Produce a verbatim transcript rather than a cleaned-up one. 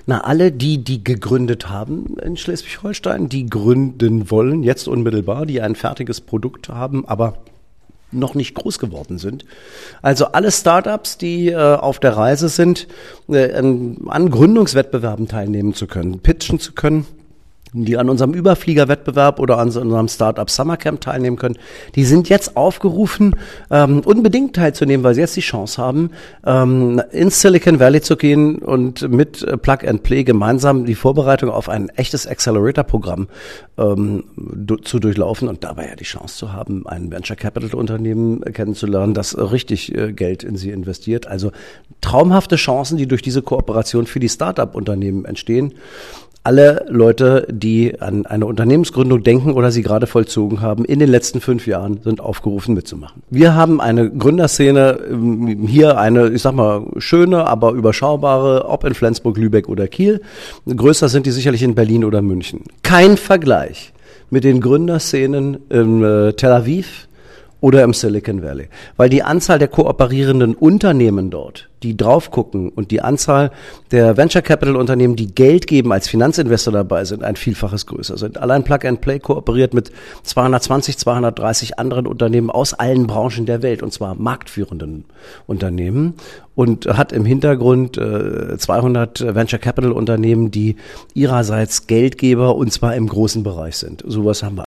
Na, alle die, die gegründet haben in Schleswig-Holstein, die gründen wollen, jetzt unmittelbar, die ein fertiges Produkt haben, aber noch nicht groß geworden sind. Also alle Startups, die äh, auf der Reise sind, äh, an Gründungswettbewerben teilnehmen zu können, pitchen zu können, die an unserem Überfliegerwettbewerb oder an unserem Startup Summercamp teilnehmen können, die sind jetzt aufgerufen, ähm, unbedingt teilzunehmen, weil sie jetzt die Chance haben, ähm, ins Silicon Valley zu gehen und mit äh, Plug and Play gemeinsam die Vorbereitung auf ein echtes Accelerator-Programm ähm, du, zu durchlaufen und dabei ja die Chance zu haben, ein Venture Capital Unternehmen kennenzulernen, das richtig äh, Geld in sie investiert. Also traumhafte Chancen, die durch diese Kooperation für die Startup-Unternehmen entstehen. Alle Leute, die an eine Unternehmensgründung denken oder sie gerade vollzogen haben, in den letzten fünf Jahren sind aufgerufen mitzumachen. Wir haben eine Gründerszene, hier eine, ich sag mal, schöne, aber überschaubare, ob in Flensburg, Lübeck oder Kiel. Größer sind die sicherlich in Berlin oder München. Kein Vergleich mit den Gründerszenen in äh, Tel Aviv oder im Silicon Valley. Weil die Anzahl der kooperierenden Unternehmen dort, die drauf gucken und die Anzahl der Venture Capital Unternehmen, die Geld geben, als Finanzinvestor dabei sind, ein Vielfaches größer sind. Allein Plug and Play kooperiert mit zweihundertzwanzig, zweihundertdreißig anderen Unternehmen aus allen Branchen der Welt, und zwar marktführenden Unternehmen, und hat im Hintergrund äh, zweihundert Venture Capital Unternehmen, die ihrerseits Geldgeber und zwar im großen Bereich sind. Sowas haben wir